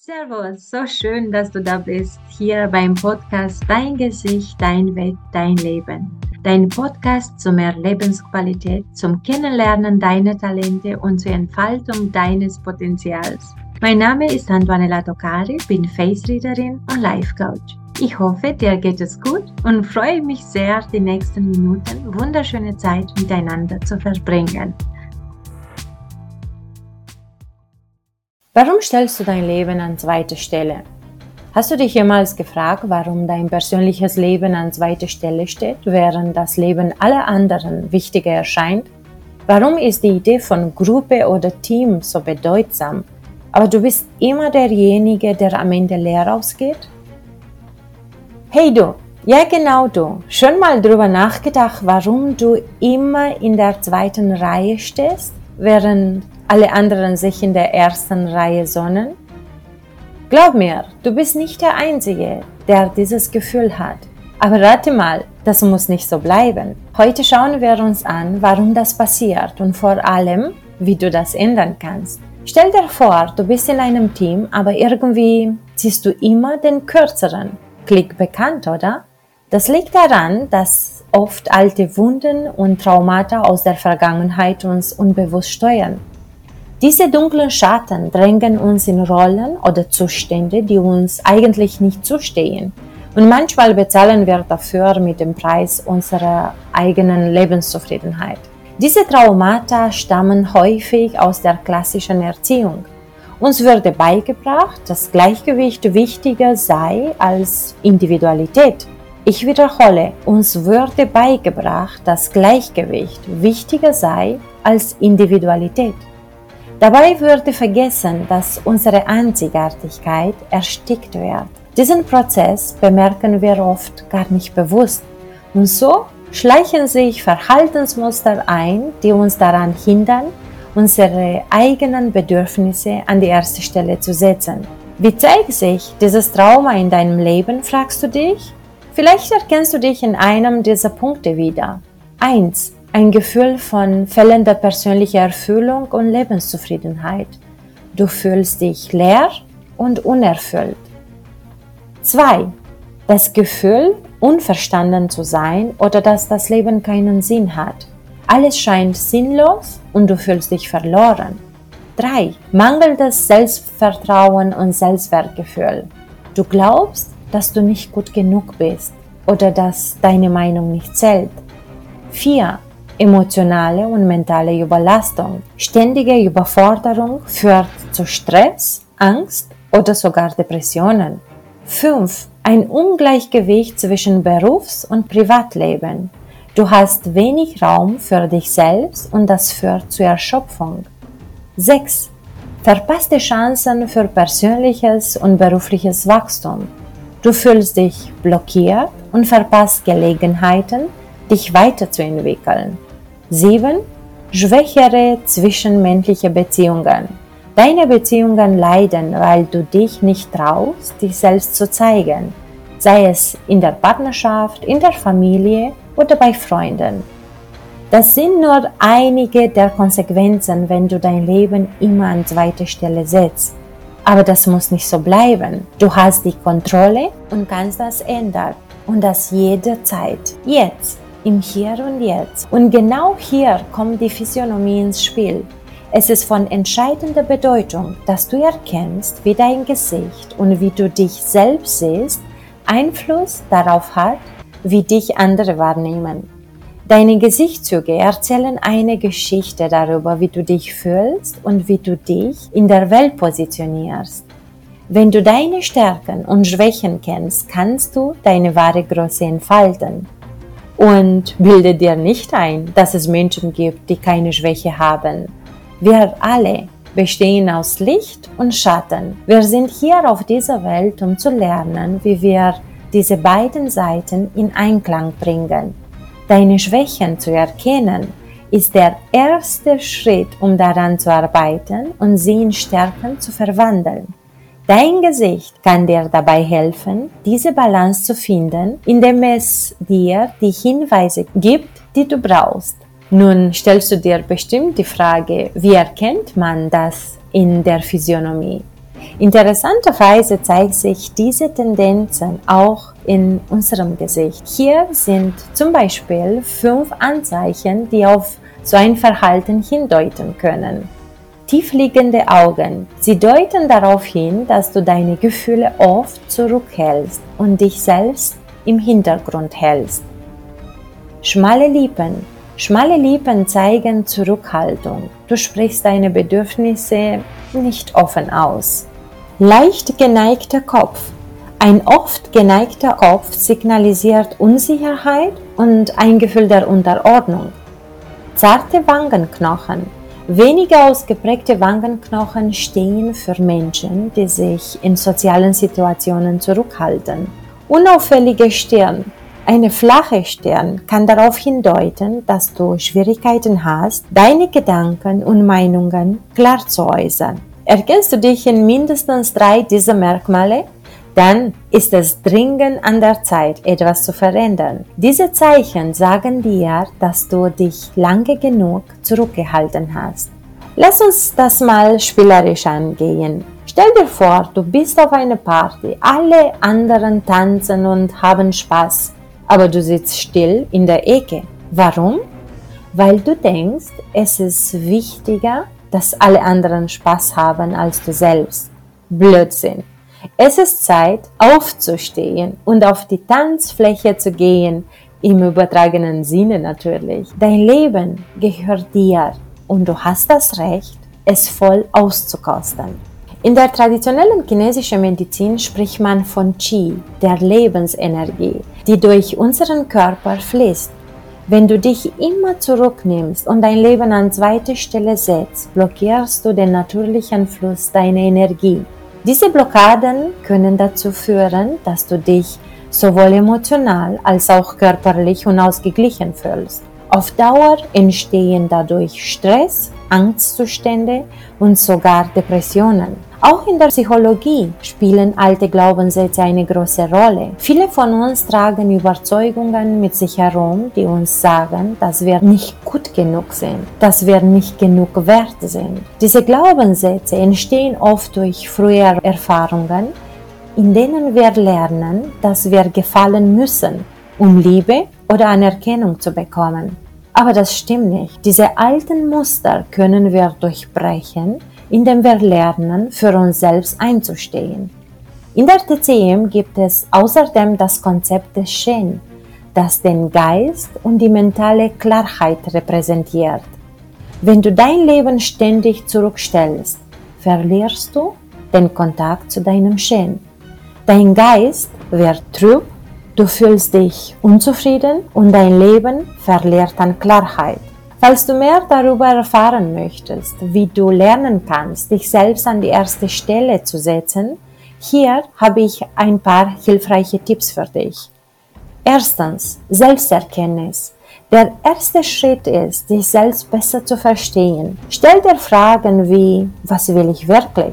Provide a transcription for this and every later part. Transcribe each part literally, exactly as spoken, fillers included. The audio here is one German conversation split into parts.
Servus, so schön, dass du da bist, hier beim Podcast Dein Gesicht, Dein Weg, Dein Leben. Dein Podcast zu mehr Lebensqualität, zum Kennenlernen deiner Talente und zur Entfaltung deines Potenzials. Mein Name ist Antonella Toccari, bin Face-Readerin und Life-Coach. Ich hoffe, dir geht es gut und freue mich sehr, die nächsten Minuten wunderschöne Zeit miteinander zu verbringen. Warum stellst du dein Leben an zweite Stelle? Hast du dich jemals gefragt, warum dein persönliches Leben an zweiter Stelle steht, während das Leben aller anderen wichtiger erscheint? Warum ist die Idee von Gruppe oder Team so bedeutsam, aber du bist immer derjenige, der am Ende leer ausgeht? Hey du, ja genau du, schon mal drüber nachgedacht, warum du immer in der zweiten Reihe stehst, während alle anderen sich in der ersten Reihe sonnen? Glaub mir, du bist nicht der Einzige, der dieses Gefühl hat. Aber rate mal, das muss nicht so bleiben. Heute schauen wir uns an, warum das passiert und vor allem, wie du das ändern kannst. Stell dir vor, du bist in einem Team, aber irgendwie ziehst du immer den Kürzeren. Klingt bekannt, oder? Das liegt daran, dass oft alte Wunden und Traumata aus der Vergangenheit uns unbewusst steuern. Diese dunklen Schatten drängen uns in Rollen oder Zustände, die uns eigentlich nicht zustehen. Und manchmal bezahlen wir dafür mit dem Preis unserer eigenen Lebenszufriedenheit. Diese Traumata stammen häufig aus der klassischen Erziehung. Uns wurde beigebracht, dass Gleichgewicht wichtiger sei als Individualität. Ich wiederhole, uns wurde beigebracht, dass Gleichgewicht wichtiger sei als Individualität. Dabei würde vergessen, dass unsere Einzigartigkeit erstickt wird. Diesen Prozess bemerken wir oft gar nicht bewusst. Und so schleichen sich Verhaltensmuster ein, die uns daran hindern, unsere eigenen Bedürfnisse an die erste Stelle zu setzen. Wie zeigt sich dieses Trauma in deinem Leben, fragst du dich? Vielleicht erkennst du dich in einem dieser Punkte wieder. eins. Ein Gefühl von fehlender persönlicher Erfüllung und Lebenszufriedenheit. Du fühlst dich leer und unerfüllt. zwei. Das Gefühl, unverstanden zu sein oder dass das Leben keinen Sinn hat. Alles scheint sinnlos und du fühlst dich verloren. drei. Mangelndes Selbstvertrauen und Selbstwertgefühl. Du glaubst, dass du nicht gut genug bist oder dass deine Meinung nicht zählt. vier. Emotionale und mentale Überlastung. Ständige Überforderung führt zu Stress, Angst oder sogar Depressionen. fünf. Ein Ungleichgewicht zwischen Berufs- und Privatleben. Du hast wenig Raum für dich selbst und das führt zur Erschöpfung. sechs. Verpasste Chancen für persönliches und berufliches Wachstum. Du fühlst dich blockiert und verpasst Gelegenheiten, dich weiterzuentwickeln. sieben. Schwächere zwischenmenschliche Beziehungen. Deine Beziehungen leiden, weil du dich nicht traust, dich selbst zu zeigen, sei es in der Partnerschaft, in der Familie oder bei Freunden. Das sind nur einige der Konsequenzen, wenn du dein Leben immer an zweite Stelle setzt. Aber das muss nicht so bleiben. Du hast die Kontrolle und kannst das ändern. Und das jederzeit. Jetzt. Im Hier und Jetzt. Und genau hier kommt die Physiognomie ins Spiel. Es ist von entscheidender Bedeutung, dass du erkennst, wie dein Gesicht und wie du dich selbst siehst, Einfluss darauf hat, wie dich andere wahrnehmen. Deine Gesichtszüge erzählen eine Geschichte darüber, wie du dich fühlst und wie du dich in der Welt positionierst. Wenn du deine Stärken und Schwächen kennst, kannst du deine wahre Größe entfalten. Und bilde dir nicht ein, dass es Menschen gibt, die keine Schwäche haben. Wir alle bestehen aus Licht und Schatten. Wir sind hier auf dieser Welt, um zu lernen, wie wir diese beiden Seiten in Einklang bringen. Deine Schwächen zu erkennen, ist der erste Schritt, um daran zu arbeiten und sie in Stärken zu verwandeln. Dein Gesicht kann dir dabei helfen, diese Balance zu finden, indem es dir die Hinweise gibt, die du brauchst. Nun stellst du dir bestimmt die Frage, wie erkennt man das in der Physiognomie? Interessanterweise zeigen sich diese Tendenzen auch in unserem Gesicht. Hier sind zum Beispiel fünf Anzeichen, die auf so ein Verhalten hindeuten können. Tiefliegende Augen. Sie deuten darauf hin, dass du deine Gefühle oft zurückhältst und dich selbst im Hintergrund hältst. Schmale Lippen. Schmale Lippen zeigen Zurückhaltung. Du sprichst deine Bedürfnisse nicht offen aus. Leicht geneigter Kopf. Ein oft geneigter Kopf signalisiert Unsicherheit und ein Gefühl der Unterordnung. Zarte Wangenknochen. Weniger ausgeprägte Wangenknochen stehen für Menschen, die sich in sozialen Situationen zurückhalten. Unauffällige Stirn. Eine flache Stirn kann darauf hindeuten, dass du Schwierigkeiten hast, deine Gedanken und Meinungen klar zu äußern. Erkennst du dich in mindestens drei dieser Merkmale? Dann ist es dringend an der Zeit, etwas zu verändern. Diese Zeichen sagen dir, dass du dich lange genug zurückgehalten hast. Lass uns das mal spielerisch angehen. Stell dir vor, du bist auf einer Party, alle anderen tanzen und haben Spaß, aber du sitzt still in der Ecke. Warum? Weil du denkst, es ist wichtiger, dass alle anderen Spaß haben als du selbst. Blödsinn. Es ist Zeit, aufzustehen und auf die Tanzfläche zu gehen, im übertragenen Sinne natürlich. Dein Leben gehört dir und du hast das Recht, es voll auszukosten. In der traditionellen chinesischen Medizin spricht man von Qi, der Lebensenergie, die durch unseren Körper fließt. Wenn du dich immer zurücknimmst und dein Leben an zweite Stelle setzt, blockierst du den natürlichen Fluss deiner Energie. Diese Blockaden können dazu führen, dass du dich sowohl emotional als auch körperlich unausgeglichen fühlst. Auf Dauer entstehen dadurch Stress, Angstzustände und sogar Depressionen. Auch in der Psychologie spielen alte Glaubenssätze eine große Rolle. Viele von uns tragen Überzeugungen mit sich herum, die uns sagen, dass wir nicht gut genug sind, dass wir nicht genug wert sind. Diese Glaubenssätze entstehen oft durch frühere Erfahrungen, in denen wir lernen, dass wir gefallen müssen, um Liebe oder Anerkennung zu bekommen. Aber das stimmt nicht. Diese alten Muster können wir durchbrechen, indem wir lernen, für uns selbst einzustehen. In der T C M gibt es außerdem das Konzept des Shen, das den Geist und die mentale Klarheit repräsentiert. Wenn du dein Leben ständig zurückstellst, verlierst du den Kontakt zu deinem Shen. Dein Geist wird trüb, du fühlst dich unzufrieden und dein Leben verliert an Klarheit. Falls du mehr darüber erfahren möchtest, wie du lernen kannst, dich selbst an die erste Stelle zu setzen, hier habe ich ein paar hilfreiche Tipps für dich. Erstens, Selbsterkenntnis. Der erste Schritt ist, dich selbst besser zu verstehen. Stell dir Fragen wie, was will ich wirklich?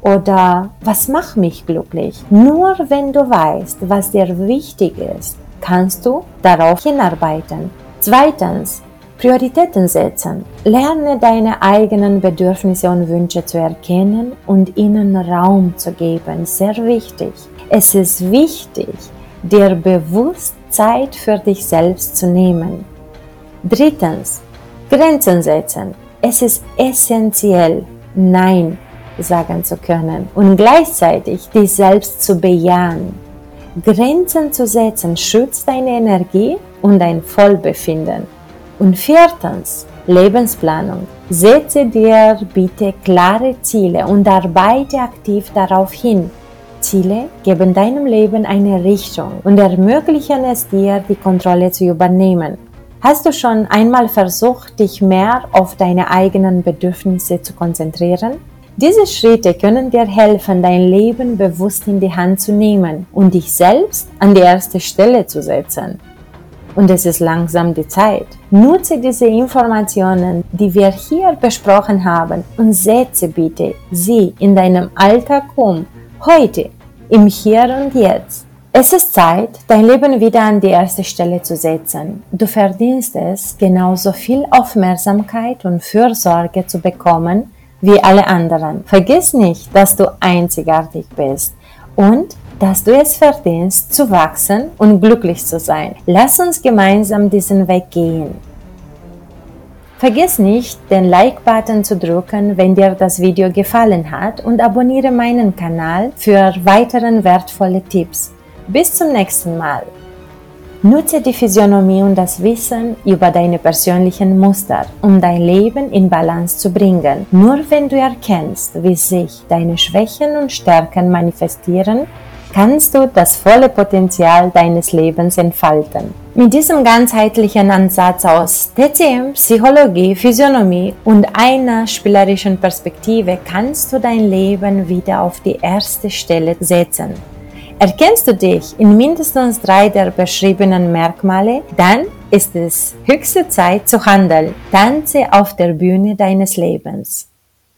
Oder was macht mich glücklich? Nur wenn du weißt, was dir wichtig ist, kannst du darauf hinarbeiten. Zweitens, Prioritäten setzen. Lerne deine eigenen Bedürfnisse und Wünsche zu erkennen und ihnen Raum zu geben. Sehr wichtig. Es ist wichtig, dir bewusst Zeit für dich selbst zu nehmen. Drittens, Grenzen setzen. Es ist essentiell, Nein sagen zu können und gleichzeitig dich selbst zu bejahen. Grenzen zu setzen schützt deine Energie und dein Wohlbefinden. Und viertens, Lebensplanung. Setze dir bitte klare Ziele und arbeite aktiv darauf hin. Ziele geben deinem Leben eine Richtung und ermöglichen es dir, die Kontrolle zu übernehmen. Hast du schon einmal versucht, dich mehr auf deine eigenen Bedürfnisse zu konzentrieren? Diese Schritte können dir helfen, dein Leben bewusst in die Hand zu nehmen und dich selbst an die erste Stelle zu setzen. Und es ist langsam die Zeit. Nutze diese Informationen, die wir hier besprochen haben, und setze bitte sie in deinem Alltag um, heute, im Hier und Jetzt. Es ist Zeit, dein Leben wieder an die erste Stelle zu setzen. Du verdienst es, genauso viel Aufmerksamkeit und Fürsorge zu bekommen, wie alle anderen. Vergiss nicht, dass du einzigartig bist und dass du es verdienst, zu wachsen und glücklich zu sein. Lass uns gemeinsam diesen Weg gehen. Vergiss nicht, den Like-Button zu drücken, wenn dir das Video gefallen hat, und abonniere meinen Kanal für weitere wertvolle Tipps. Bis zum nächsten Mal. Nutze die Physiognomie und das Wissen über deine persönlichen Muster, um dein Leben in Balance zu bringen. Nur wenn du erkennst, wie sich deine Schwächen und Stärken manifestieren, kannst du das volle Potenzial deines Lebens entfalten. Mit diesem ganzheitlichen Ansatz aus T C M, Psychologie, Physiognomie und einer spielerischen Perspektive kannst du dein Leben wieder auf die erste Stelle setzen. Erkennst du dich in mindestens drei der beschriebenen Merkmale, dann ist es höchste Zeit zu handeln. Tanze auf der Bühne deines Lebens.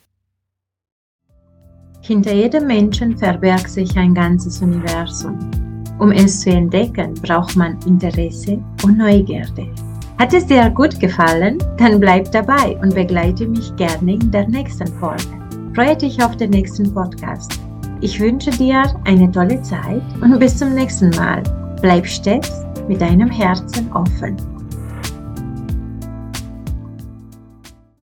Hinter jedem Menschen verbirgt sich ein ganzes Universum. Um es zu entdecken, braucht man Interesse und Neugierde. Hat es dir gut gefallen? Dann bleib dabei und begleite mich gerne in der nächsten Folge. Freue dich auf den nächsten Podcast. Ich wünsche dir eine tolle Zeit und bis zum nächsten Mal. Bleib stets mit deinem Herzen offen.